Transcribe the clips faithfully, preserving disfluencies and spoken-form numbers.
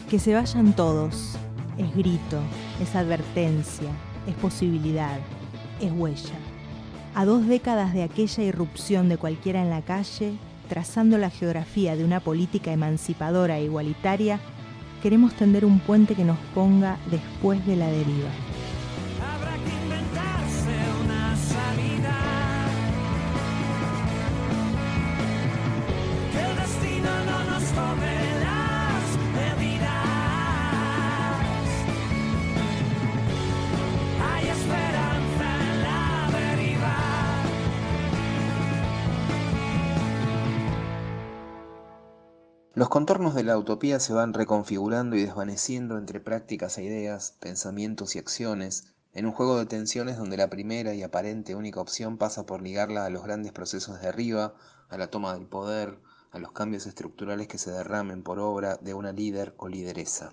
Que se vayan todos, es grito, es advertencia, es posibilidad, es huella. A dos décadas de aquella irrupción de cualquiera en la calle, trazando la geografía de una política emancipadora e igualitaria, queremos tender un puente que nos ponga después de la deriva. Habrá que inventarse una salida, que el destino no nos tome las medidas. Hay esperanza en la deriva. Los contornos de la utopía se van reconfigurando y desvaneciendo entre prácticas e ideas, pensamientos y acciones, en un juego de tensiones donde la primera y aparente única opción pasa por ligarla a los grandes procesos de arriba, a la toma del poder, a los cambios estructurales que se derramen por obra de una líder o lideresa.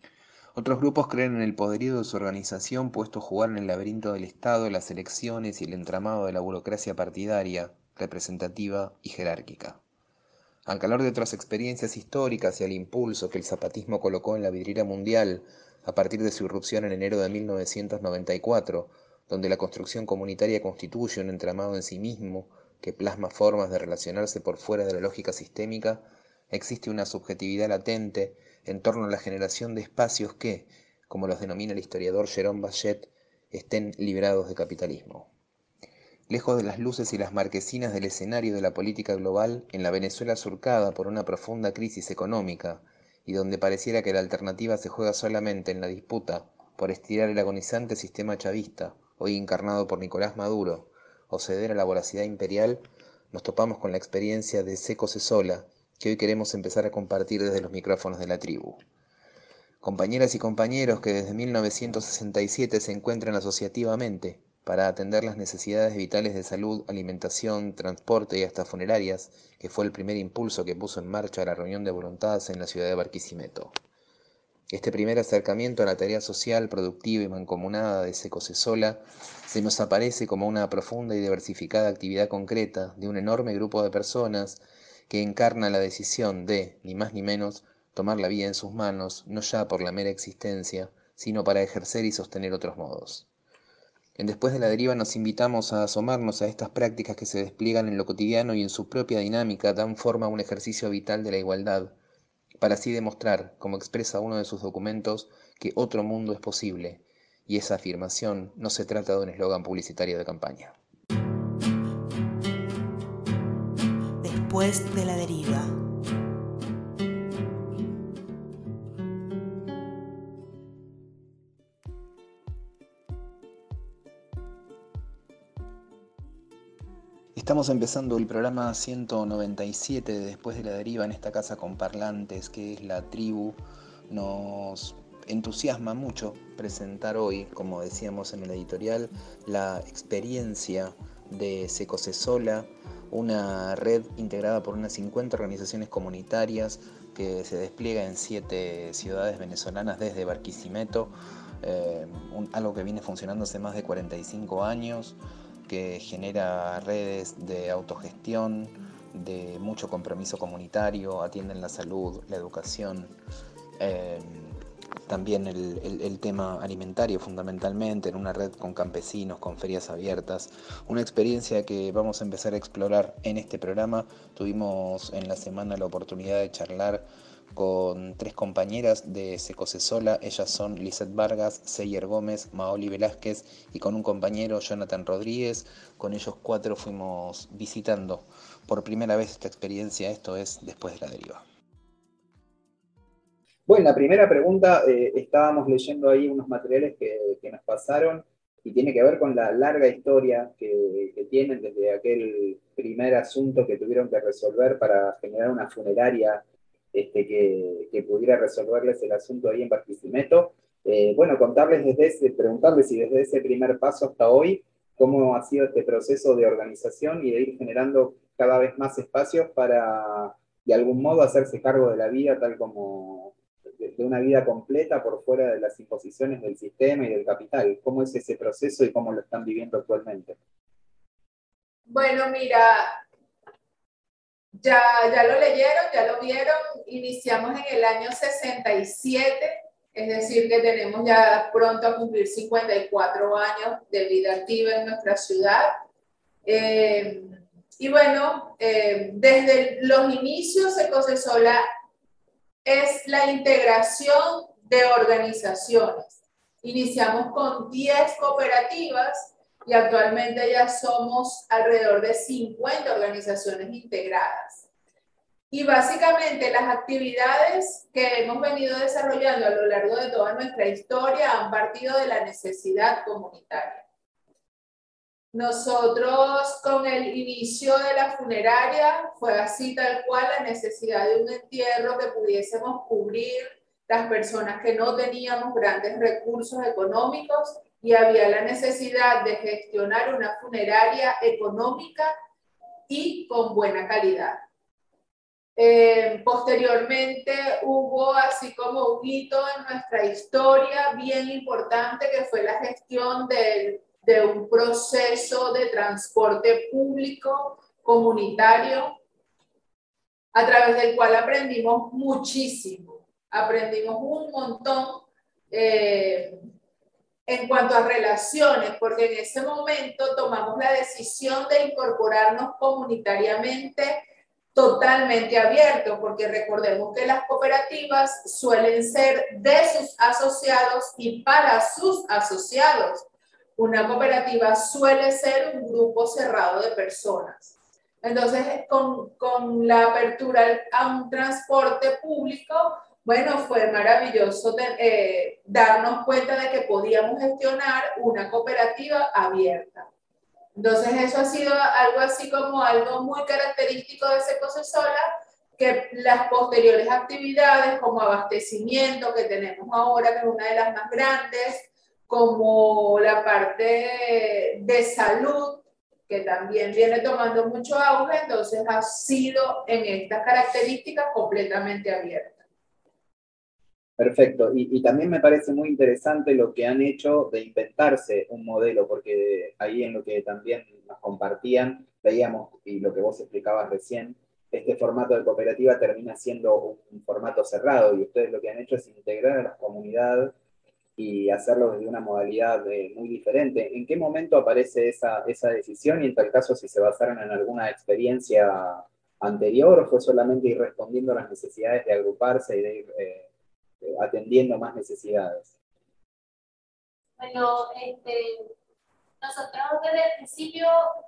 Otros grupos creen en el poderío de su organización puesto a jugar en el laberinto del Estado, las elecciones y el entramado de la burocracia partidaria, representativa y jerárquica. Al calor de otras experiencias históricas y al impulso que el zapatismo colocó en la vidriera mundial a partir de su irrupción en enero de mil novecientos noventa y cuatro, donde la construcción comunitaria constituye un entramado en sí mismo que plasma formas de relacionarse por fuera de la lógica sistémica, existe una subjetividad latente en torno a la generación de espacios que, como los denomina el historiador Jérôme Bachet, estén librados de capitalismo. Lejos de las luces y las marquesinas del escenario de la política global, en la Venezuela surcada por una profunda crisis económica, y donde pareciera que la alternativa se juega solamente en la disputa por estirar el agonizante sistema chavista, hoy encarnado por Nicolás Maduro, o ceder a la voracidad imperial, nos topamos con la experiencia de Seco Cesola, que hoy queremos empezar a compartir desde los micrófonos de la tribu. Compañeras y compañeros que desde mil novecientos sesenta y siete se encuentran asociativamente para atender las necesidades vitales de salud, alimentación, transporte y hasta funerarias, que fue el primer impulso que puso en marcha la reunión de voluntades en la ciudad de Barquisimeto. Este primer acercamiento a la tarea social, productiva y mancomunada de Seco Cesola se nos aparece como una profunda y diversificada actividad concreta de un enorme grupo de personas que encarna la decisión de, ni más ni menos, tomar la vida en sus manos, no ya por la mera existencia, sino para ejercer y sostener otros modos. En Después de la Deriva nos invitamos a asomarnos a estas prácticas que se despliegan en lo cotidiano y en su propia dinámica dan forma a un ejercicio vital de la igualdad, para así demostrar, como expresa uno de sus documentos, que otro mundo es posible, y esa afirmación no se trata de un eslogan publicitario de campaña. Después de la deriva. Estamos empezando el programa ciento noventa y siete de Después de la Deriva en esta casa con parlantes que es la tribu. Nos entusiasma mucho presentar hoy, como decíamos en el editorial, la experiencia de Seco Cesola, una red integrada por unas cincuenta organizaciones comunitarias que se despliega en siete ciudades venezolanas desde Barquisimeto, eh, un, algo que viene funcionando hace más de cuarenta y cinco años, que genera redes de autogestión, de mucho compromiso comunitario, atienden la salud, la educación, eh, también el, el, el tema alimentario fundamentalmente, en una red con campesinos, con ferias abiertas, una experiencia que vamos a empezar a explorar en este programa. Tuvimos en la semana la oportunidad de charlar con tres compañeras de Seco Cesola. Ellas son Lizeth Vargas, Seyer Gómez, Maoli Velázquez y con un compañero, Jonathan Rodríguez. Con ellos cuatro fuimos visitando por primera vez esta experiencia. Esto es Después de la Deriva. Bueno, la primera pregunta, eh, estábamos leyendo ahí unos materiales que, que nos pasaron y tiene que ver con la larga historia que, que tienen desde aquel primer asunto que tuvieron que resolver para generar una funeraria este, que, que pudiera resolverles el asunto ahí en Barquisimeto. Eh, bueno, contarles desde ese, preguntarles si desde ese primer paso hasta hoy, cómo ha sido este proceso de organización y de ir generando cada vez más espacios para, de algún modo, hacerse cargo de la vida tal como de, de una vida completa por fuera de las imposiciones del sistema y del capital. ¿Cómo es ese proceso y cómo lo están viviendo actualmente? Bueno, mira, ya, ya lo leyeron, ya lo vieron, iniciamos en el año sesenta y siete, es decir, que tenemos ya pronto a cumplir cincuenta y cuatro años de vida activa en nuestra ciudad. Eh, y bueno, eh, desde los inicios Ecocesola es la integración de organizaciones. Iniciamos con diez cooperativas y actualmente ya somos alrededor de cincuenta organizaciones integradas. Y básicamente las actividades que hemos venido desarrollando a lo largo de toda nuestra historia han partido de la necesidad comunitaria. Nosotros con el inicio de la funeraria fue así tal cual la necesidad de un entierro que pudiésemos cubrir las personas que no teníamos grandes recursos económicos y había la necesidad de gestionar una funeraria económica y con buena calidad. Eh, posteriormente hubo así como un hito en nuestra historia bien importante que fue la gestión del, de un proceso de transporte público comunitario a través del cual aprendimos muchísimo, aprendimos un montón eh, en cuanto a relaciones, porque en ese momento tomamos la decisión de incorporarnos comunitariamente totalmente abierto, porque recordemos que las cooperativas suelen ser de sus asociados y para sus asociados. Una cooperativa suele ser un grupo cerrado de personas. Entonces, con, con la apertura a un transporte público, bueno, fue maravilloso de, eh, darnos cuenta de que podíamos gestionar una cooperativa abierta. Entonces eso ha sido algo así como algo muy característico de Ecocesola, que las posteriores actividades como abastecimiento que tenemos ahora, que es una de las más grandes, como la parte de salud, que también viene tomando mucho auge, entonces ha sido en estas características completamente abierta. Perfecto, y, y también me parece muy interesante lo que han hecho de inventarse un modelo, porque ahí en lo que también nos compartían, veíamos, y lo que vos explicabas recién, este formato de cooperativa termina siendo un, un formato cerrado, y ustedes lo que han hecho es integrar a la comunidad y hacerlo desde una modalidad eh, muy diferente. ¿En qué momento aparece esa, esa decisión? Y en tal caso, si se basaron en alguna experiencia anterior, o fue solamente ir respondiendo a las necesidades de agruparse y de ir... Eh, atendiendo más necesidades. Bueno, este, nosotros desde el principio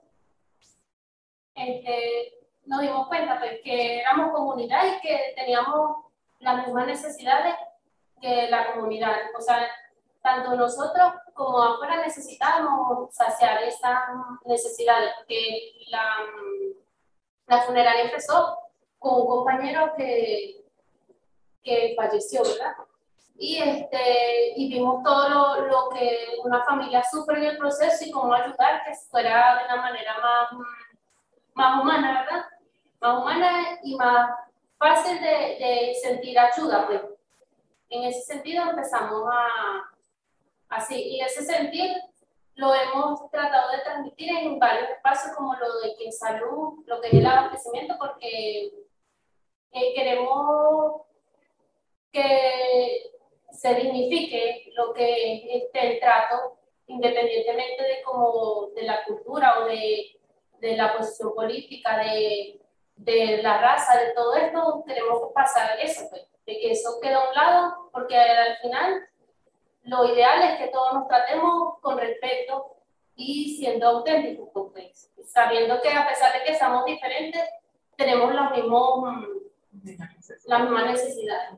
este, nos dimos cuenta pues, que éramos comunidad y que teníamos las mismas necesidades que la comunidad. O sea, tanto nosotros como afuera necesitábamos saciar esas necesidades, porque la, la funeraria empezó con un compañero que que falleció, ¿verdad? Y, este, y vimos todo lo, lo que una familia sufre en el proceso y cómo ayudar que fuera de una manera más, más humana, ¿verdad? Más humana y más fácil de, de sentir ayuda, pues. En ese sentido empezamos a, así, y ese sentir lo hemos tratado de transmitir en varios espacios como lo de que en salud, lo que es el abastecimiento, porque eh, queremos que se dignifique lo que es este, el trato, independientemente de, como, de la cultura o de, de la posición política, de, de la raza, de todo esto, queremos pasar eso, pues, de que eso quede a un lado, porque al final lo ideal es que todos nos tratemos con respeto y siendo auténticos, pues, sabiendo que a pesar de que somos diferentes, tenemos los mismos, las mismas necesidades.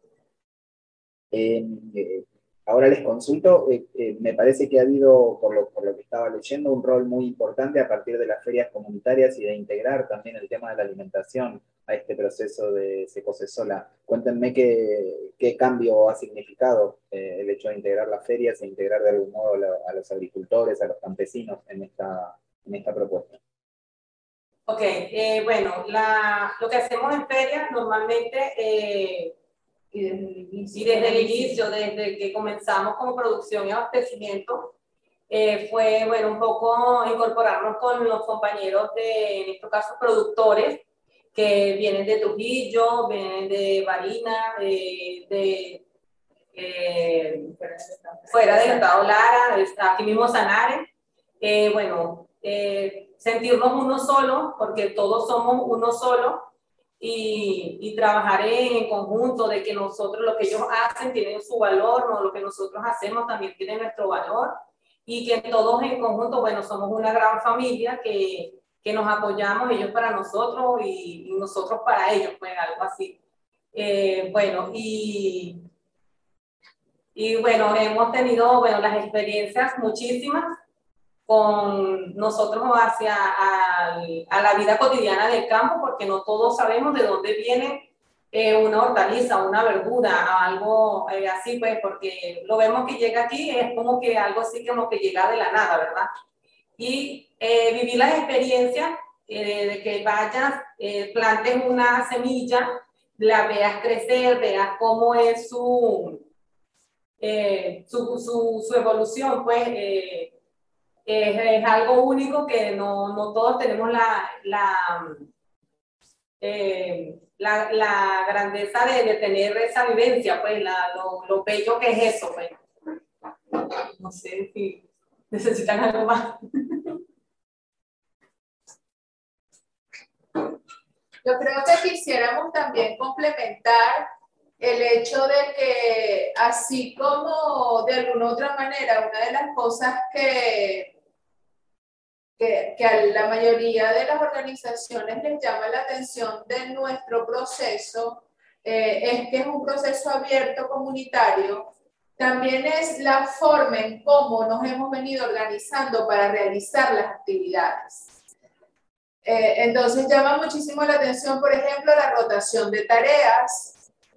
Eh, eh, ahora les consulto, eh, eh, me parece que ha habido, por lo, por lo que estaba leyendo, un rol muy importante a partir de las ferias comunitarias y de integrar también el tema de la alimentación a este proceso de Ecocesola. Cuéntenme qué, qué cambio ha significado eh, el hecho de integrar las ferias e integrar de algún modo a, a los agricultores, a los campesinos en esta, en esta propuesta. Ok, eh, bueno, la, lo que hacemos en ferias normalmente... Eh, Y desde el inicio, y desde, el inicio, desde que comenzamos como producción y abastecimiento, eh, fue, bueno, un poco incorporarnos con los compañeros de, en este caso, productores, que vienen de Trujillo, vienen de Barinas, eh, de eh, fuera del estado Lara, aquí mismo Sanare. Eh, bueno, eh, sentirnos uno solo, porque todos somos uno solo, y, y trabajar en, en conjunto, de que nosotros, lo que ellos hacen tienen su valor, ¿no? Lo que nosotros hacemos también tiene nuestro valor, y que todos en conjunto, bueno, somos una gran familia que, que nos apoyamos, ellos para nosotros y, y nosotros para ellos, pues algo así. Eh, bueno, y... Y bueno, hemos tenido, bueno, las experiencias muchísimas con nosotros hacia a, a la vida cotidiana del campo, porque no todos sabemos de dónde viene eh, una hortaliza, una verdura, algo eh, así, pues, porque lo vemos que llega aquí, es como que algo así como que llega de la nada, ¿verdad? Y eh, vivir las experiencias eh, de que vayas, eh, plantes una semilla, la veas crecer, veas cómo es su... Eh, su, su, su evolución, pues eh, es, es algo único que no, no todos tenemos la, la, eh, la, la grandeza de, de tener esa vivencia, pues la, lo, lo bello que es eso, pues. No sé si necesitan algo más. Yo creo que quisiéramos también complementar el hecho de que, así como de alguna otra manera, una de las cosas que, que, que a la mayoría de las organizaciones les llama la atención de nuestro proceso, eh, es que es un proceso abierto comunitario, también es la forma en cómo nos hemos venido organizando para realizar las actividades. Eh, entonces llama muchísimo la atención, por ejemplo, la rotación de tareas.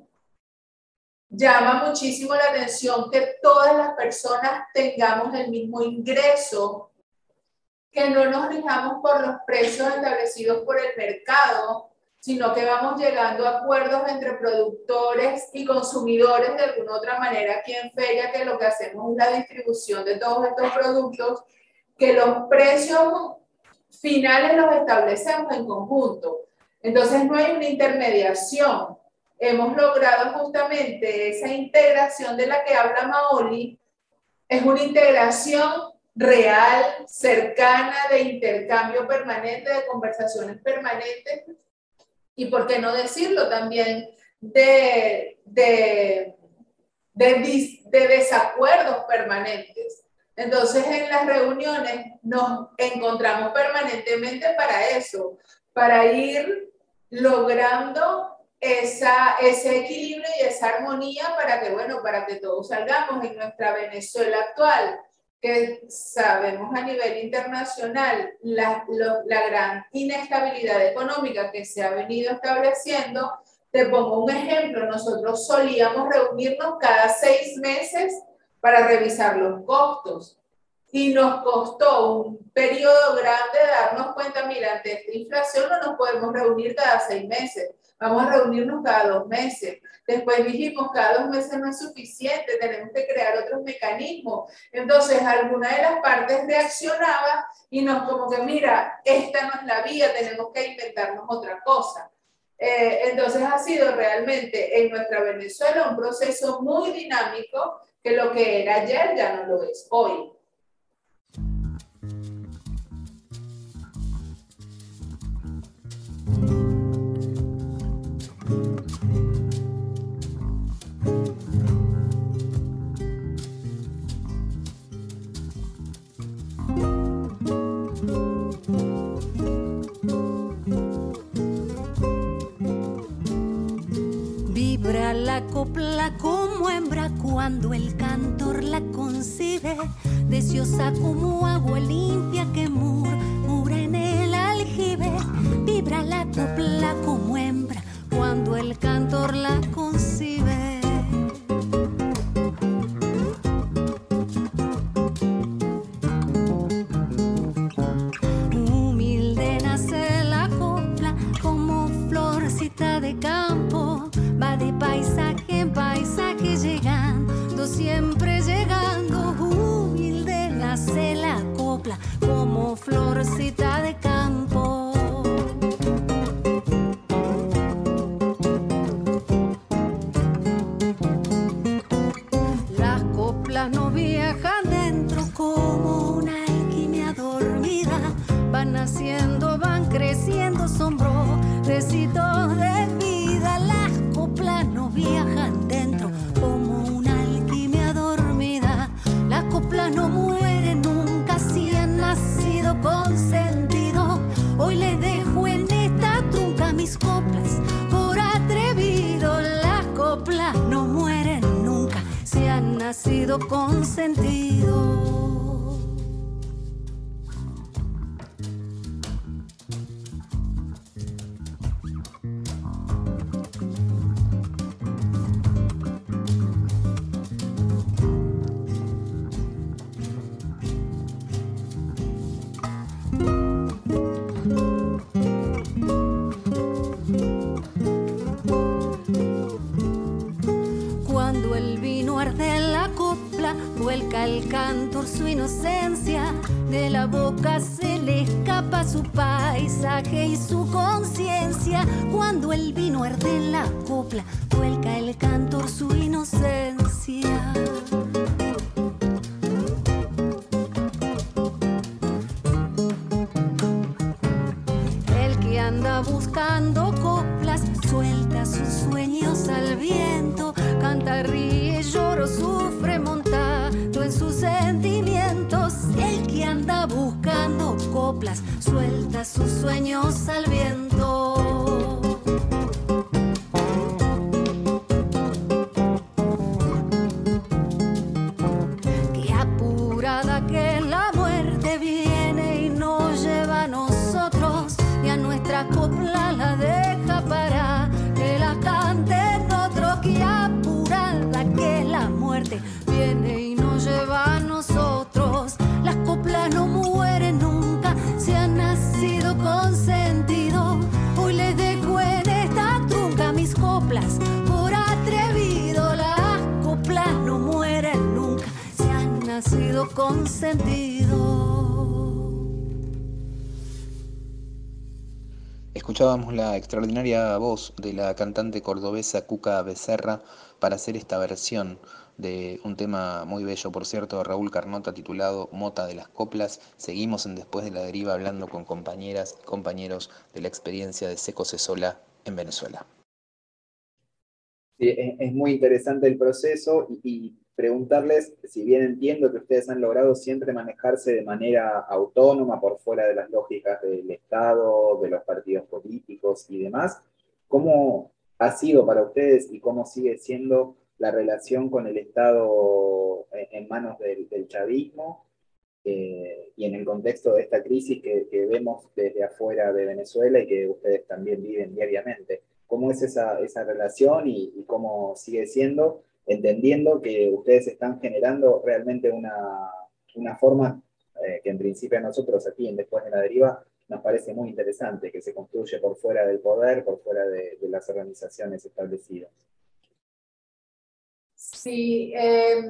Llama muchísimo la atención que todas las personas tengamos el mismo ingreso, que no nos rijamos por los precios establecidos por el mercado, sino que vamos llegando a acuerdos entre productores y consumidores de alguna otra manera aquí en Feria, que lo que hacemos es la distribución de todos estos productos, que los precios finales los establecemos en conjunto. Entonces no hay una intermediación. Hemos logrado justamente esa integración de la que habla Maoli, es una integración real, cercana, de intercambio permanente, de conversaciones permanentes, y por qué no decirlo también, de, de, de, de desacuerdos permanentes. Entonces en las reuniones nos encontramos permanentemente para eso, para ir logrando Esa, ese equilibrio y esa armonía para que, bueno, para que todos salgamos en nuestra Venezuela actual, que sabemos a nivel internacional la, lo, la gran inestabilidad económica que se ha venido estableciendo. Te pongo un ejemplo, nosotros solíamos reunirnos cada seis meses para revisar los costos y nos costó un periodo grande darnos cuenta, mira, ante esta inflación no nos podemos reunir cada seis meses. Vamos a reunirnos cada dos meses. Después dijimos, cada dos meses no es suficiente, tenemos que crear otros mecanismos. Entonces, alguna de las partes reaccionaba y nos como que, mira, esta no es la vía, tenemos que inventarnos otra cosa. Eh, entonces, ha sido realmente en nuestra Venezuela un proceso muy dinámico, que lo que era ayer ya no lo es hoy. Vibra la copla como hembra cuando el cantor la concibe, deseosa como agua limpia que murmura en el aljibe. Vibra la copla como hembra cuando el cantor la concibe. Humilde nace la copla como florcita de campo, va de paisaje en paisaje llegando, siempre llegando. Humilde nace la copla como florcita de campo. trecitos de vida. Las coplas nos viajan dentro como una alquimia dormida. Las coplas no mueren nunca si han nacido con sentido. Hoy les dejo en esta trunca mis coplas por atrevido. Las coplas no mueren nunca si han nacido con sentido. Vuelca el cantor su inocencia, de la boca se le escapa su paisaje y su conciencia. Cuando el vino arde en la copla, vuelca el cantor su inocencia. El que anda buscando coplas, suelta sus sueños al viento, canta, ríe, llora, sufre, montado en sus sentimientos. El que anda buscando coplas, suelta sus sueños al viento. Qué apurada que la muerte viene y nos lleva a nosotros, y a nuestra copla la deja para que la canten otros. Qué apurada que la muerte viene y nos lleva a nosotros. Las coplas no mueren nunca si han nacido con sentido. Hoy les dejo en esta trunca mis coplas por atrevido. Las coplas no mueren nunca si han nacido con sentido. Escuchábamos la extraordinaria voz de la cantante cordobesa Cuca Becerra para hacer esta versión de un tema muy bello, por cierto, de Raúl Carnota, titulado Mota de las Coplas. Seguimos en Después de la Deriva hablando con compañeras y compañeros de la experiencia de Seco Cesola en Venezuela. Sí, es, es muy interesante el proceso y, y preguntarles, si bien entiendo que ustedes han logrado siempre manejarse de manera autónoma por fuera de las lógicas del Estado, de los partidos políticos y demás, ¿cómo ha sido para ustedes y cómo sigue siendo la relación con el Estado en manos del, del chavismo eh, y en el contexto de esta crisis que, que vemos desde afuera de Venezuela y que ustedes también viven diariamente? ¿Cómo es esa, esa relación y, y cómo sigue siendo, entendiendo que ustedes están generando realmente una, una forma eh, que en principio a nosotros aquí en Después de la Deriva nos parece muy interesante, que se construye por fuera del poder, por fuera de, de las organizaciones establecidas? Sí, eh,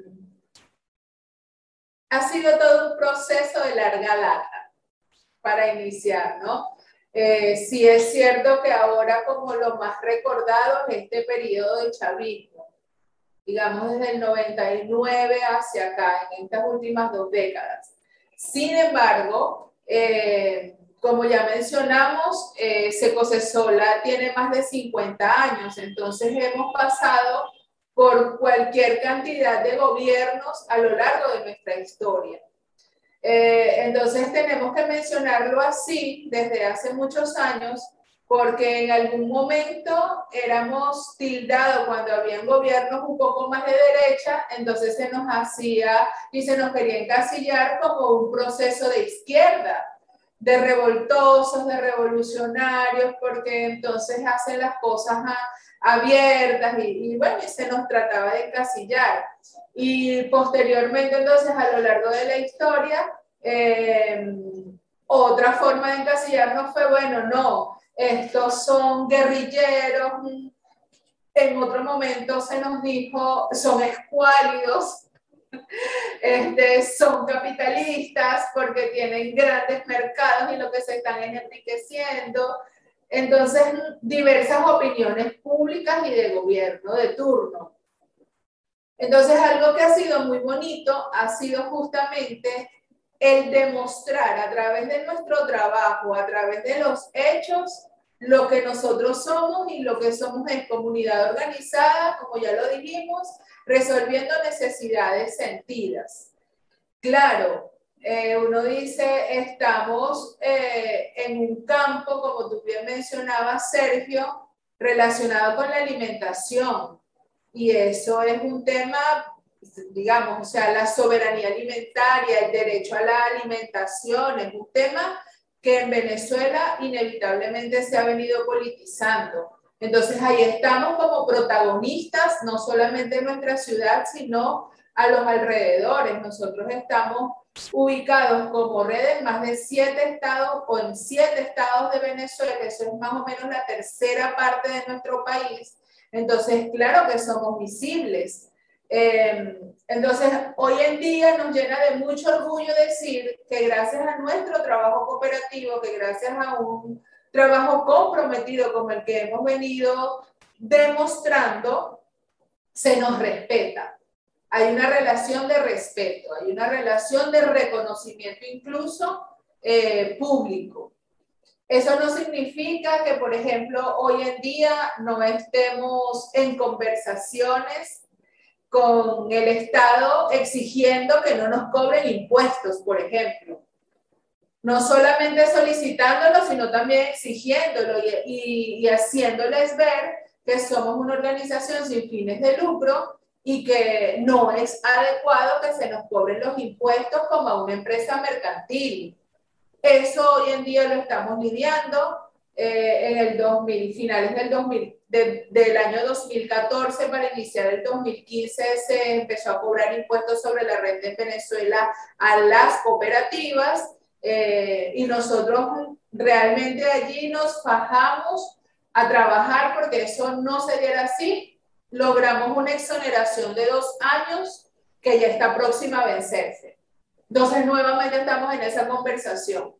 ha sido todo un proceso de larga data para iniciar, ¿no? Eh, sí es cierto que ahora como lo más recordado es este periodo de chavismo, digamos desde el noventa y nueve hacia acá, en estas últimas dos décadas. Sin embargo, eh, como ya mencionamos, eh, Seco Cesola tiene más de cincuenta años, entonces hemos pasado por cualquier cantidad de gobiernos a lo largo de nuestra historia. Eh, entonces tenemos que mencionarlo así desde hace muchos años, porque en algún momento éramos tildados cuando habían gobiernos un poco más de derecha, entonces se nos hacía y se nos quería encasillar como un proceso de izquierda, de revoltosos, de revolucionarios, porque entonces hacen las cosas a, abiertas y, y bueno, y se nos trataba de encasillar. Y posteriormente, entonces, a lo largo de la historia, eh, otra forma de encasillarnos fue, bueno, no, estos son guerrilleros. En otro momento se nos dijo, son escuálidos, este, son capitalistas porque tienen grandes mercados y lo que se están enriqueciendo. Entonces, diversas opiniones públicas y de gobierno de turno. Entonces, algo que ha sido muy bonito ha sido justamente el demostrar a través de nuestro trabajo, a través de los hechos, lo que nosotros somos, y lo que somos es comunidad organizada, como ya lo dijimos, resolviendo necesidades sentidas. Claro, eh, uno dice, estamos eh, en un campo, como tú bien mencionabas, Sergio, relacionado con la alimentación. Y eso es un tema, digamos, o sea, la soberanía alimentaria, el derecho a la alimentación, es un tema que en Venezuela inevitablemente se ha venido politizando. Entonces ahí estamos como protagonistas, no solamente en nuestra ciudad, sino a los alrededores. Nosotros estamos ubicados como red en más de siete estados o en siete estados de Venezuela, eso es más o menos la tercera parte de nuestro país. Entonces, claro que somos visibles. Eh, entonces, hoy en día nos llena de mucho orgullo decir que gracias a nuestro trabajo cooperativo, que gracias a un trabajo comprometido como el que hemos venido demostrando, se nos respeta. Hay una relación de respeto, hay una relación de reconocimiento incluso eh, público. Eso no significa que, por ejemplo, hoy en día no estemos en conversaciones con el Estado exigiendo que no nos cobren impuestos, por ejemplo. No solamente solicitándolo, sino también exigiéndolo y, y, y haciéndoles ver que somos una organización sin fines de lucro y que no es adecuado que se nos cobren los impuestos como a una empresa mercantil. Eso hoy en día lo estamos lidiando. Eh, en el dos mil, finales del, dos mil, de, del año dos mil catorce para iniciar el dos mil quince se empezó a cobrar impuestos sobre la renta en Venezuela a las cooperativas eh, y nosotros realmente allí nos fajamos a trabajar porque eso no se diera así. Logramos una exoneración de dos años que ya está próxima a vencerse. Entonces, nuevamente estamos en esa conversación.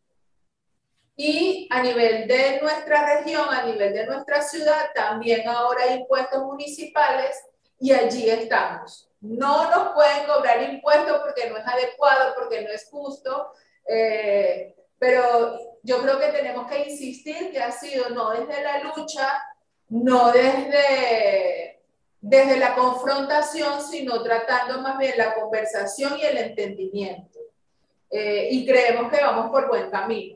Y a nivel de nuestra región, a nivel de nuestra ciudad, también ahora hay impuestos municipales y allí estamos. No nos pueden cobrar impuestos porque no es adecuado, porque no es justo, eh, pero yo creo que tenemos que insistir que ha sido no desde la lucha, no desde, desde la confrontación, sino tratando más bien la conversación y el entendimiento. Eh, y creemos que vamos por buen camino.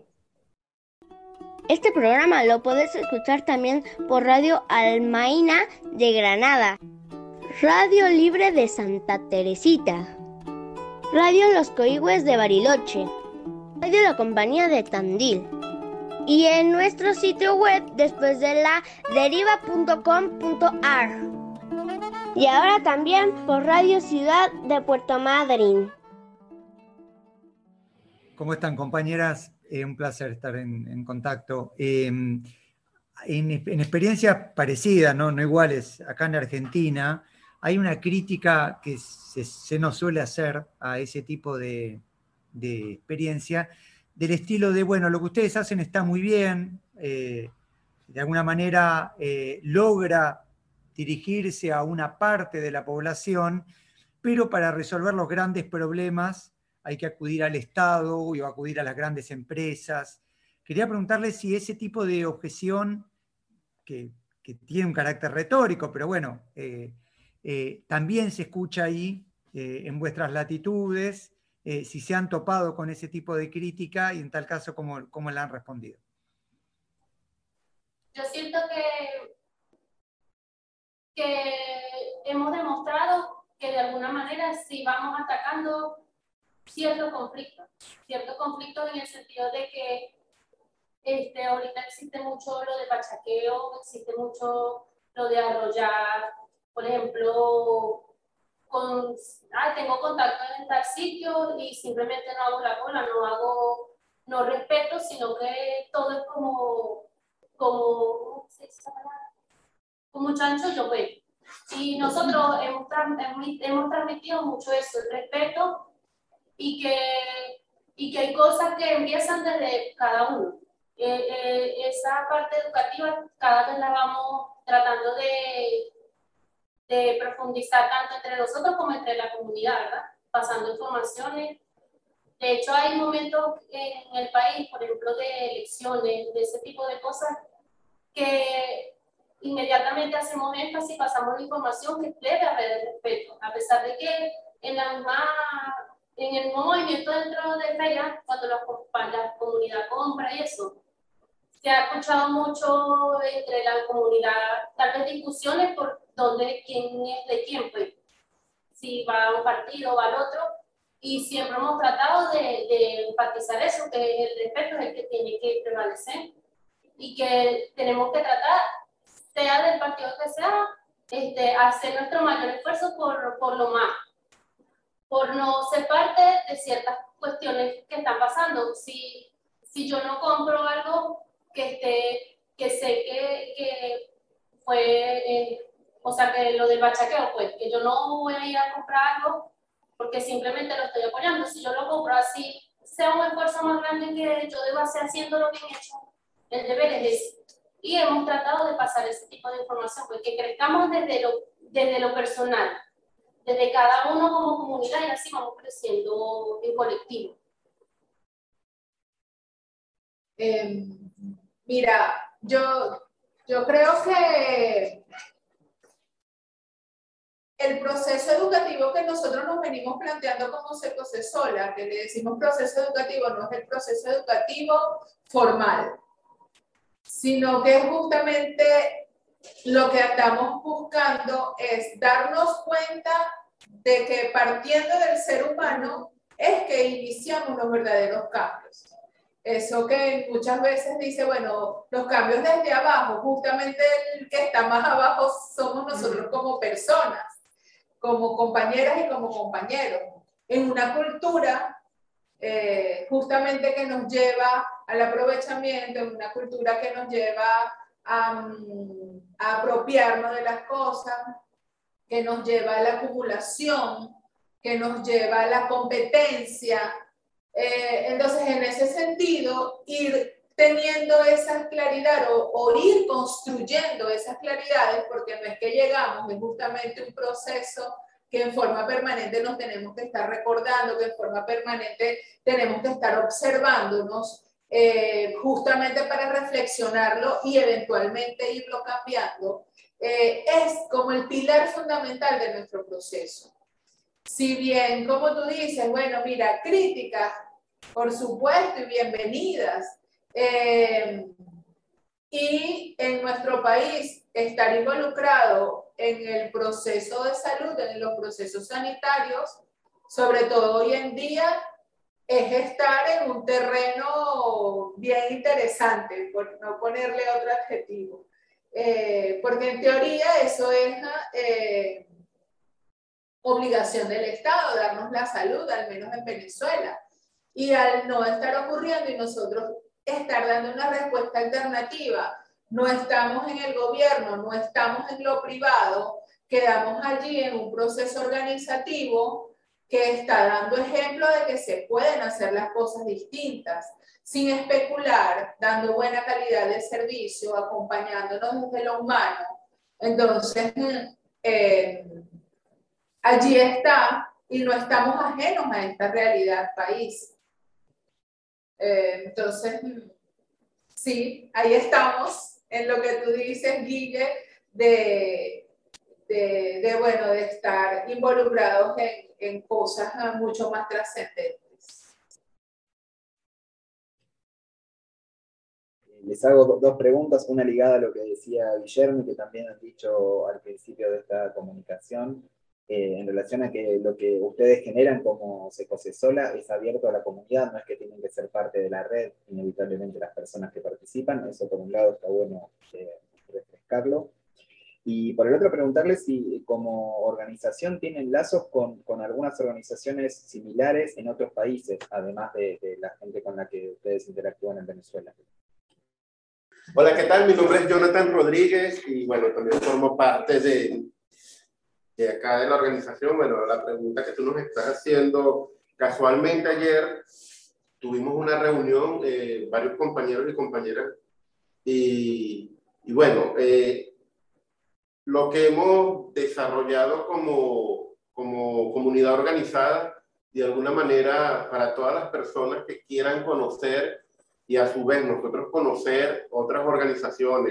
Este programa lo puedes escuchar también por Radio Almaina de Granada, Radio Libre de Santa Teresita, Radio Los Coigües de Bariloche, Radio La Compañía de Tandil y en nuestro sitio web después de la deriva punto com punto a r y ahora también por Radio Ciudad de Puerto Madryn. ¿Cómo están, compañeras? Eh, un placer estar en, en contacto. Eh, en, en experiencias parecidas, ¿no? no iguales, acá en Argentina, hay una crítica que se, se nos suele hacer a ese tipo de, de experiencia, del estilo de, bueno, lo que ustedes hacen está muy bien, eh, de alguna manera eh, logra dirigirse a una parte de la población, pero para resolver los grandes problemas hay que acudir al Estado o acudir a las grandes empresas. Quería preguntarle si ese tipo de objeción, que, que tiene un carácter retórico, pero bueno, eh, eh, también se escucha ahí eh, en vuestras latitudes, eh, si se han topado con ese tipo de crítica y en tal caso, ¿cómo, cómo la han respondido? Yo siento que, que hemos demostrado que de alguna manera si vamos atacando ciertos conflictos, ciertos conflictos en el sentido de que este, ahorita existe mucho lo de bachaqueo, existe mucho lo de arrollar, por ejemplo, con, ah, tengo contacto en tal sitio y simplemente no hago la cola, no hago, no respeto, sino que todo es como, como, como chancho yo veo. Y nosotros hemos, hemos transmitido mucho eso, el respeto, y que, y que hay cosas que empiezan desde cada uno. Eh, eh, esa parte educativa cada vez la vamos tratando de, de profundizar tanto entre nosotros como entre la comunidad, ¿verdad? Pasando informaciones. De hecho, hay momentos en el país, por ejemplo, de elecciones, de ese tipo de cosas, solamente hacemos énfasis, pasamos la información que debe haber de respeto, a pesar de que en la misma, en el mismo movimiento dentro de feria, cuando la, la comunidad compra y eso, se ha escuchado mucho entre la comunidad, tal vez discusiones por dónde, quién es de quién, pues, si va a un partido o al otro, y siempre hemos tratado de, de enfatizar eso, que el respeto es el que tiene que prevalecer, y que tenemos que tratar, sea del partido que sea, este, hacer nuestro mayor esfuerzo por, por lo más, por no ser parte de ciertas cuestiones que están pasando. Si, si yo no compro algo que, esté, que sé que, que fue, eh, o sea, que lo del bachaqueo, pues, que yo no voy a ir a comprar algo porque simplemente lo estoy apoyando. Si yo lo compro así, sea un esfuerzo más grande que yo deba hacer haciendo lo bien hecho, el deber es ese. Y hemos tratado de pasar ese tipo de información, pues que crezcamos desde lo, desde lo personal, desde cada uno como comunidad, y así vamos creciendo en colectivo. Eh, mira, yo, yo creo que el proceso educativo que nosotros nos venimos planteando como Secosesola, que le decimos proceso educativo, no es el proceso educativo formal, sino que justamente lo que estamos buscando es darnos cuenta de que partiendo del ser humano es que iniciamos los verdaderos cambios. Eso que muchas veces dice, bueno, los cambios desde abajo, justamente el que está más abajo somos nosotros como personas, como compañeras y como compañeros, en una cultura eh, justamente que nos lleva al aprovechamiento, en una cultura que nos lleva a, a apropiarnos de las cosas, que nos lleva a la acumulación, que nos lleva a la competencia. Eh, entonces, en ese sentido, ir teniendo esa claridad o, o ir construyendo esas claridades, porque no es que llegamos, es justamente un proceso que en forma permanente nos tenemos que estar recordando, que en forma permanente tenemos que estar observándonos, eh, justamente para reflexionarlo y eventualmente irlo cambiando. Eh, es como el pilar fundamental de nuestro proceso. Si bien, como tú dices, bueno, mira, críticas, por supuesto, y bienvenidas. Eh, y en nuestro país, estar involucrado en el proceso de salud, en los procesos sanitarios, sobre todo hoy en día, es estar en un terreno bien interesante, por no ponerle otro adjetivo. Eh, porque en teoría eso es eh, obligación del Estado, darnos la salud, al menos en Venezuela. Y al no estar ocurriendo y nosotros estar dando una respuesta alternativa, no estamos en el gobierno, no estamos en lo privado, quedamos allí en un proceso organizativo que está dando ejemplo de que se pueden hacer las cosas distintas, sin especular, dando buena calidad de servicio, acompañándonos desde lo humano. Entonces, eh, allí está, y no estamos ajenos a esta realidad país. Eh, entonces, sí, ahí estamos en lo que tú dices, Guille, de, de, de, bueno, de estar involucrados en, en cosas mucho más trascendentes. Les hago dos preguntas, una ligada a lo que decía Guillermo, que también han dicho al principio de esta comunicación, eh, en relación a que lo que ustedes generan como Secosesola es abierto a la comunidad, no es que tienen que ser parte de la red, inevitablemente las personas que participan, eso por un lado está bueno eh, refrescarlo. Y por el otro preguntarles si como organización tienen lazos con, con algunas organizaciones similares en otros países, además de, de la gente con la que ustedes interactúan en Venezuela. Hola, ¿qué tal? Mi nombre es Jonathan Rodríguez y bueno, también formo parte de, de acá de la organización. Bueno, la pregunta que tú nos estás haciendo, casualmente ayer tuvimos una reunión, eh, varios compañeros y compañeras, y, y bueno, eh, lo que hemos desarrollado como, como comunidad organizada, de alguna manera, para todas las personas que quieran conocer y a su vez nosotros conocer otras organizaciones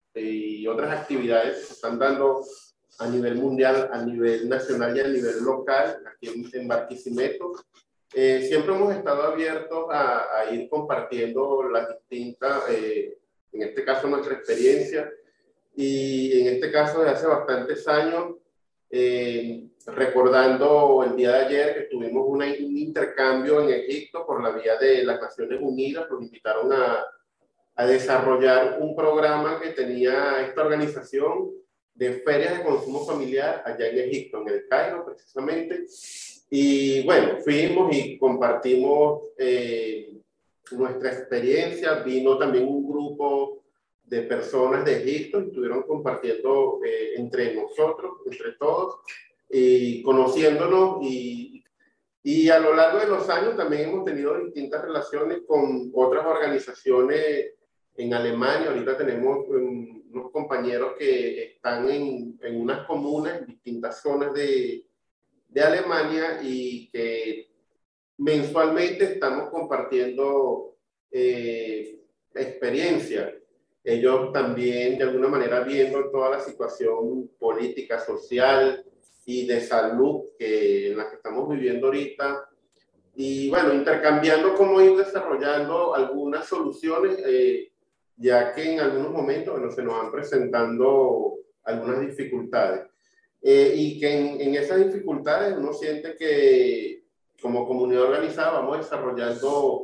y otras actividades que se están dando a nivel mundial, a nivel nacional y a nivel local, aquí en, en Barquisimeto. Eh, siempre hemos estado abiertos a, a ir compartiendo las distintas, eh, en este caso nuestra experiencia, y en este caso de hace bastantes años, eh, recordando el día de ayer que tuvimos una, un intercambio en Egipto por la vía de las Naciones Unidas, nos invitaron a, a desarrollar un programa que tenía esta organización de ferias de consumo familiar allá en Egipto, en el Cairo precisamente. Y bueno, fuimos y compartimos eh, nuestra experiencia. Vino también un grupo de personas de Egipto y estuvieron compartiendo eh, entre nosotros, entre todos, y conociéndonos. Y, y a lo largo de los años también hemos tenido distintas relaciones con otras organizaciones en Alemania. Ahorita tenemos um, unos compañeros que están en, en unas comunas, en distintas zonas de, de Alemania, y que mensualmente estamos compartiendo eh, experiencias. Ellos también, de alguna manera, viendo toda la situación política, social y de salud que, en la que estamos viviendo ahorita, y bueno, intercambiando cómo ir desarrollando algunas soluciones, eh, ya que en algunos momentos, bueno, se nos van presentando algunas dificultades. Eh, y que en, en esas dificultades uno siente que como comunidad organizada vamos desarrollando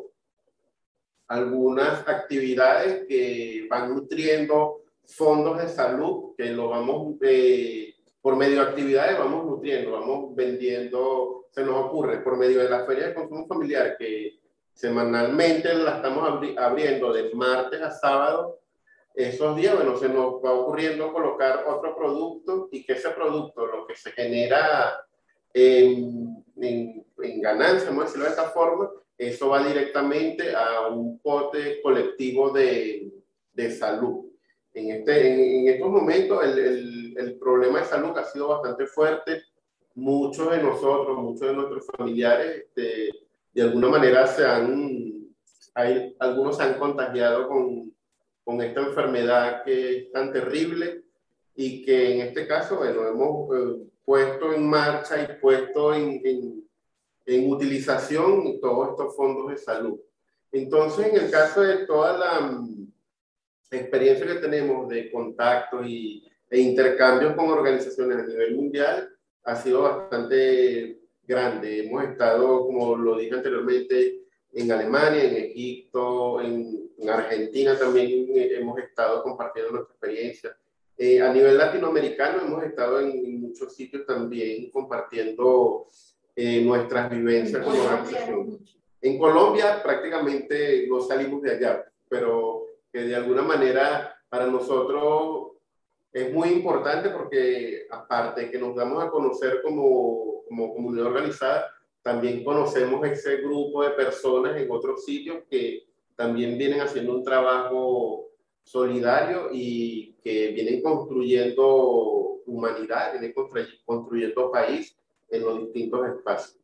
algunas actividades que van nutriendo fondos de salud, que lo vamos, eh, por medio de actividades vamos nutriendo, vamos vendiendo. Se nos ocurre por medio de la feria de consumo familiar, que semanalmente la estamos abri abriendo de martes a sábado. Esos días, bueno, se nos va ocurriendo colocar otro producto, y que ese producto, lo que se genera en, en, en ganancia, vamos a decirlo de esta forma, eso va directamente a un pote colectivo de, de salud. En, este, en, en estos momentos el, el, el problema de salud ha sido bastante fuerte. Muchos de nosotros, muchos de nuestros familiares, este, de alguna manera se han, hay, algunos se han contagiado con, con esta enfermedad que es tan terrible, y que en este caso, bueno, hemos eh, puesto en marcha y puesto en, en, en utilización todos estos fondos de salud. Entonces, en el caso de toda la um, experiencia que tenemos de contacto y, e intercambios con organizaciones a nivel mundial, ha sido bastante grande. Hemos estado, como lo dije anteriormente, en Alemania, en Egipto, en, en Argentina también hemos estado compartiendo nuestra experiencia. Eh, a nivel latinoamericano hemos estado en, en muchos sitios también compartiendo eh, nuestras vivencias como organización. En Colombia prácticamente no salimos de allá, pero que de alguna manera para nosotros es muy importante, porque aparte de que nos damos a conocer como, como comunidad organizada, también conocemos ese grupo de personas en otros sitios que también vienen haciendo un trabajo solidario y que vienen construyendo humanidad, vienen construyendo país en los distintos espacios.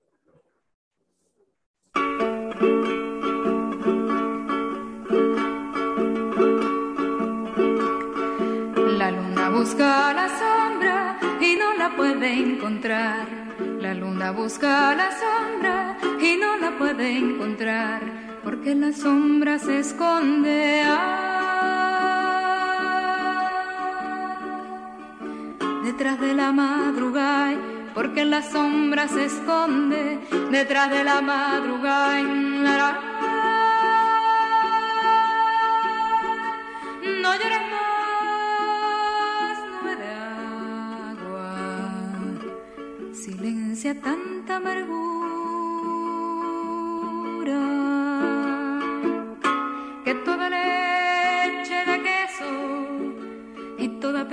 La luna busca la sombra y no la puede encontrar. La luna busca la sombra y no la puede encontrar, porque la sombra se esconde ah, detrás de la madrugada, porque la sombra se esconde detrás de la madrugada. No llores más, nube de agua, silencia tanta amargura, que toda leche de queso y toda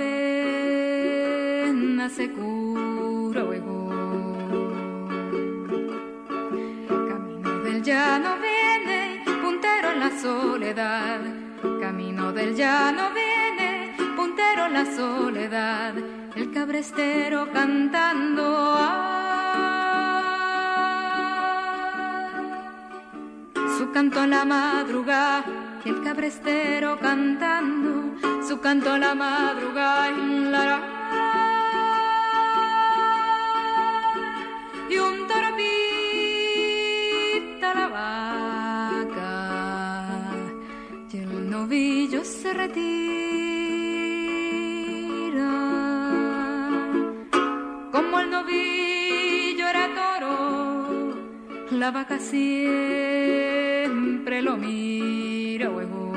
pena se cura. Oigo, camino del llano viene, puntero en la soledad. Camino del llano viene, puntero en la soledad, el cabrestero cantando ah, su canto en la madrugada, y el cabrestero cantando su canto a la madrugada en la y un toro pita la vaca y el novillo se retira. Como el novillo era toro, la vaca siempre lo mira, huevón.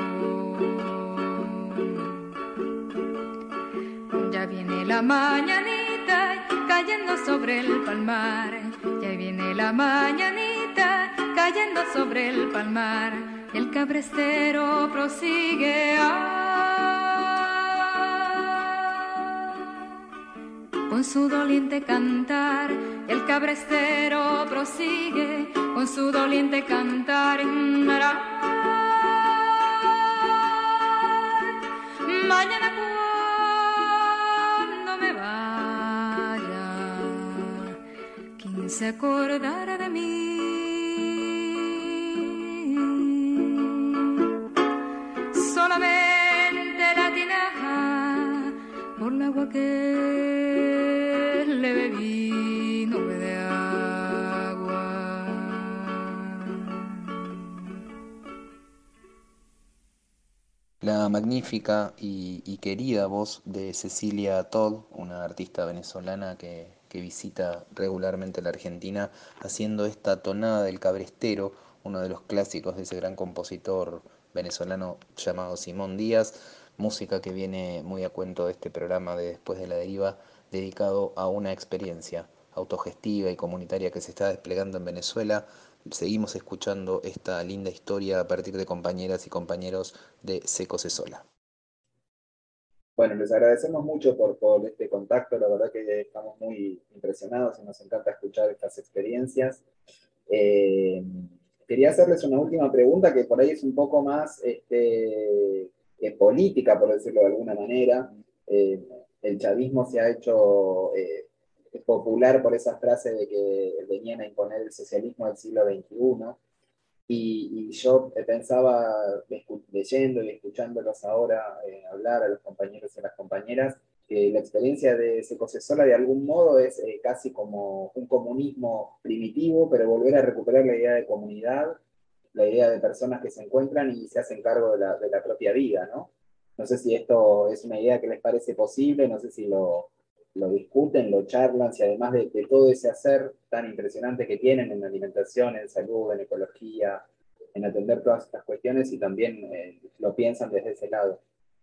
Ya viene la mañanita cayendo sobre el palmar, ya viene la mañanita cayendo sobre el palmar, y el cabrestero prosigue ah, con su doliente cantar, y el cabrestero prosigue con su doliente cantar. Mañana cuando me vaya, ¿quién se acordará de mí? Solamente la tinaja por el agua que le bebí, no me de agua. La magnífica y, y querida voz de Cecilia Todd, una artista venezolana que, que visita regularmente la Argentina, haciendo esta tonada del cabrestero, uno de los clásicos de ese gran compositor venezolano llamado Simón Díaz, música que viene muy a cuento de este programa de Después de la Deriva, dedicado a una experiencia autogestiva y comunitaria que se está desplegando en Venezuela. Seguimos escuchando esta linda historia a partir de compañeras y compañeros de Seco Se Sola. Bueno, les agradecemos mucho por, por este contacto, la verdad que estamos muy impresionados y nos encanta escuchar estas experiencias. Eh, quería hacerles una última pregunta que por ahí es un poco más este, eh, política, por decirlo de alguna manera. Eh, el chavismo se ha hecho eh, popular por esa frase de que venían a imponer el socialismo del siglo veintiuno, y, y yo pensaba, leyendo y escuchándolos ahora eh, hablar a los compañeros y a las compañeras, que la experiencia de Seco Se Sola de algún modo es eh, casi como un comunismo primitivo, pero volver a recuperar la idea de comunidad, la idea de personas que se encuentran y se hacen cargo de la, de la propia vida, ¿no? No sé si esto es una idea que les parece posible, no sé si lo, lo discuten, lo charlan, si además de, de todo ese hacer tan impresionante que tienen en alimentación, en salud, en ecología, en atender todas estas cuestiones, y también eh, lo piensan desde ese lado.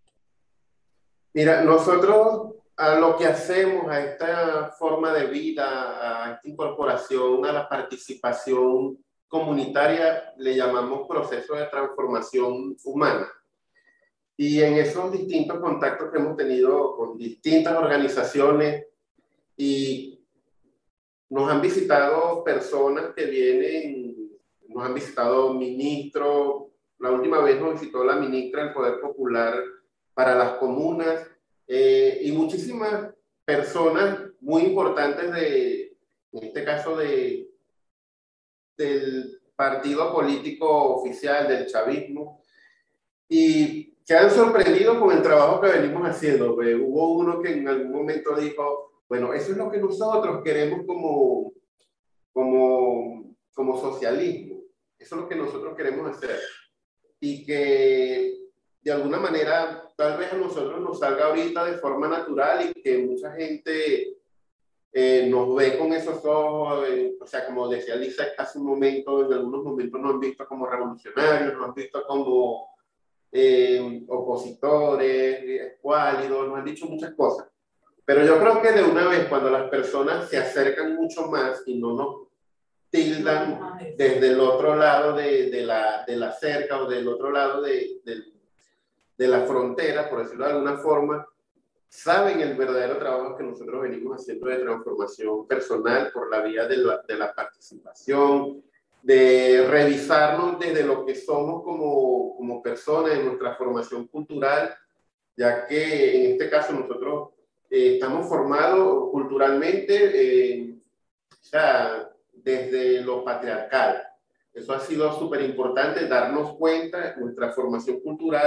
Mira, nosotros a lo que hacemos, a esta forma de vida, a esta incorporación, a la participación comunitaria, le llamamos proceso de transformación humana. Y en esos distintos contactos que hemos tenido con distintas organizaciones, y nos han visitado personas que vienen, nos han visitado ministros, la última vez nos visitó la ministra del Poder Popular para las comunas, eh, y muchísimas personas muy importantes de, en este caso de, del partido político oficial del chavismo, y se han sorprendido con el trabajo que venimos haciendo. Pues, hubo uno que en algún momento dijo, bueno, eso es lo que nosotros queremos como, como, como socialismo, eso es lo que nosotros queremos hacer, y que de alguna manera tal vez a nosotros nos salga ahorita de forma natural, y que mucha gente eh, nos ve con esos ojos, eh, o sea, como decía Lisa hace un momento, en algunos momentos nos han visto como revolucionarios, nos han visto como eh, opositores, escuálidos, nos han dicho muchas cosas. Pero yo creo que de una vez, cuando las personas se acercan mucho más y no nos tildan desde el otro lado de, de, la, de la cerca, o del otro lado de, de, de la frontera, por decirlo de alguna forma, saben el verdadero trabajo que nosotros venimos haciendo de transformación personal por la vía de la, de la participación, de revisarnos desde lo que somos como, como personas, en nuestra formación cultural, ya que en este caso nosotros eh, estamos formados culturalmente, eh, o sea, desde lo patriarcal. Eso ha sido súper importante, darnos cuenta de nuestra formación cultural,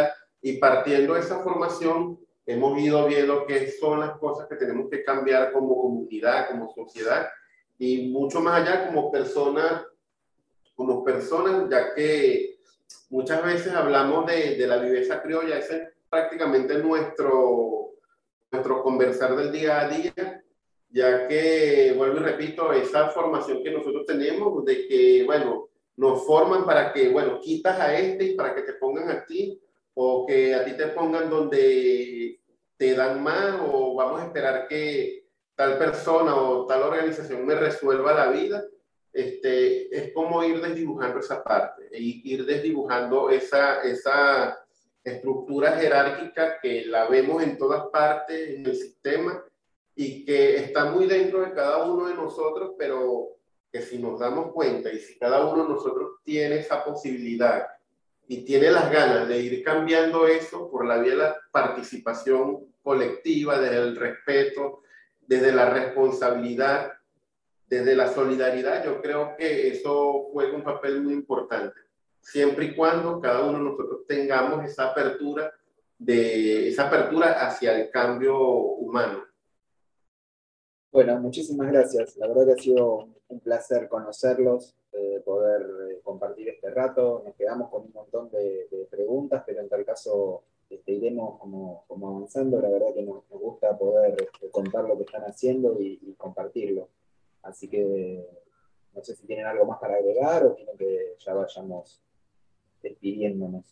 y partiendo de esa formación hemos ido viendo qué son las cosas que tenemos que cambiar como comunidad, como sociedad, y mucho más allá como personas, como personas, ya que muchas veces hablamos de, de la viveza criolla, ese es prácticamente nuestro, nuestro conversar del día a día, ya que, vuelvo y repito, esa formación que nosotros tenemos de que, bueno, nos forman para que, bueno, quitas a este y para que te pongan a ti, o que a ti te pongan donde te dan más, o vamos a esperar que tal persona o tal organización me resuelva la vida. Este, es como ir desdibujando esa parte, ir desdibujando esa, esa estructura jerárquica que la vemos en todas partes en el sistema y que está muy dentro de cada uno de nosotros, pero que si nos damos cuenta y si cada uno de nosotros tiene esa posibilidad y tiene las ganas de ir cambiando eso por la vía de la participación colectiva, desde el respeto, desde la responsabilidad, desde la solidaridad, yo creo que eso juega un papel muy importante, siempre y cuando cada uno de nosotros tengamos esa apertura, de, esa apertura hacia el cambio humano. Bueno, muchísimas gracias. La verdad que ha sido un placer conocerlos, eh, poder eh, compartir este rato. Nos quedamos con un montón de, de preguntas, pero en tal caso este, iremos como, como avanzando. La verdad que nos, nos gusta poder este, contar lo que están haciendo y, y compartirlo. Así que no sé si tienen algo más para agregar o quieren que ya vayamos despidiéndonos.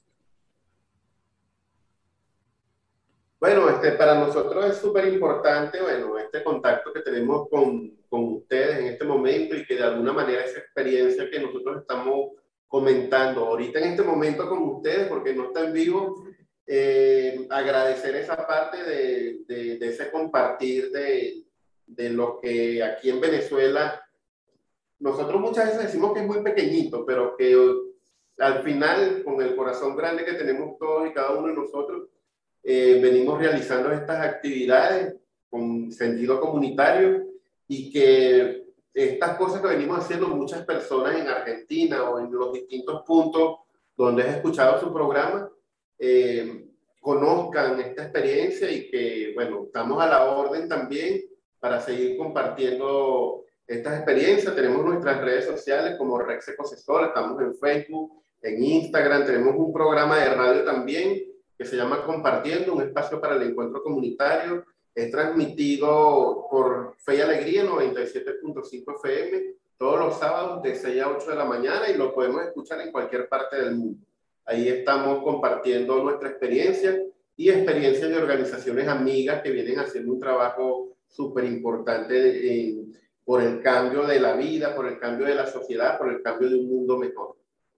Bueno, este, para nosotros es súper importante, bueno, este contacto que tenemos con, con ustedes en este momento y que de alguna manera esa experiencia que nosotros estamos comentando ahorita en este momento con ustedes, porque no está en vivo, eh, agradecer esa parte de, de, de ese compartir de, de lo que aquí en Venezuela, nosotros muchas veces decimos que es muy pequeñito, pero que al final, con el corazón grande que tenemos todos y cada uno de nosotros, Eh, venimos realizando estas actividades con sentido comunitario y que estas cosas que venimos haciendo muchas personas en Argentina o en los distintos puntos donde has escuchado su programa eh, conozcan esta experiencia y que, bueno, estamos a la orden también para seguir compartiendo estas experiencias. Tenemos nuestras redes sociales como Rex Ecosesol, estamos en Facebook, en Instagram, tenemos un programa de radio también que se llama Compartiendo, un espacio para el encuentro comunitario. Es transmitido por Fe y Alegría noventa y siete punto cinco F M todos los sábados de seis a ocho de la mañana y lo podemos escuchar en cualquier parte del mundo. Ahí estamos compartiendo nuestra experiencia y experiencias de organizaciones amigas que vienen haciendo un trabajo súper importante eh, por el cambio de la vida, por el cambio de la sociedad, por el cambio de un mundo mejor.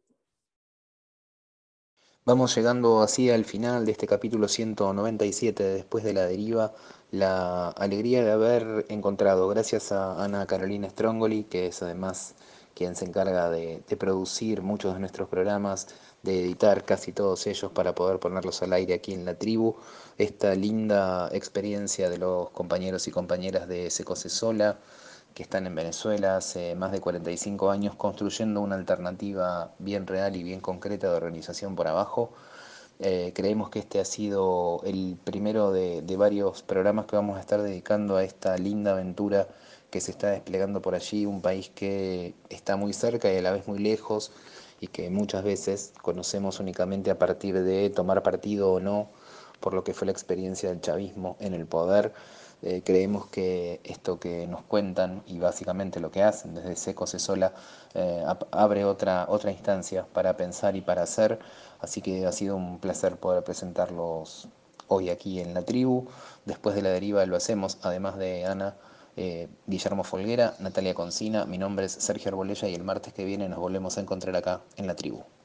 Vamos llegando así al final de este capítulo ciento noventa y siete de Después de la Deriva. La alegría de haber encontrado, gracias a Ana Carolina Strongoli, que es además quien se encarga de, de producir muchos de nuestros programas, de editar casi todos ellos para poder ponerlos al aire aquí en la tribu, esta linda experiencia de los compañeros y compañeras de Secosesola, que están en Venezuela hace más de cuarenta y cinco años construyendo una alternativa bien real y bien concreta de organización por abajo. Eh, creemos que este ha sido el primero de, de varios programas que vamos a estar dedicando a esta linda aventura que se está desplegando por allí, un país que está muy cerca y a la vez muy lejos y que muchas veces conocemos únicamente a partir de tomar partido o no por lo que fue la experiencia del chavismo en el poder. Eh, creemos que esto que nos cuentan y básicamente lo que hacen desde Secosesola eh, abre otra, otra instancia para pensar y para hacer, así que ha sido un placer poder presentarlos hoy aquí en la tribu. Después de la Deriva lo hacemos, además de Ana, eh, Guillermo Folguera, Natalia Concina, mi nombre es Sergio Arbolella y el martes que viene nos volvemos a encontrar acá en la tribu.